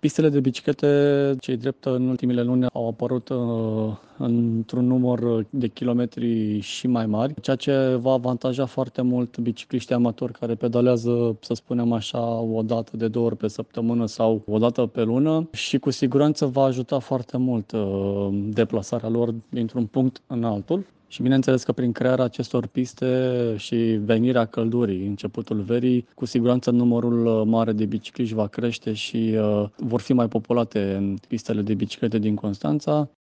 Pistele de biciclete, ce-i drept, în ultimele luni au apărut într-un număr de kilometri și mai mari, ceea ce va avantaja foarte mult bicicliștii amatori care pedalează, să spunem așa, o dată de 2 ori pe săptămână sau o dată pe lună și cu siguranță va ajuta foarte mult deplasarea lor dintr-un punct în altul. Și bineînțeles că prin crearea acestor piste și venirea căldurii, începutul verii, cu siguranță numărul mare de bicicliști va crește și vor fi mai populate în pistele de biciclete din Constanța.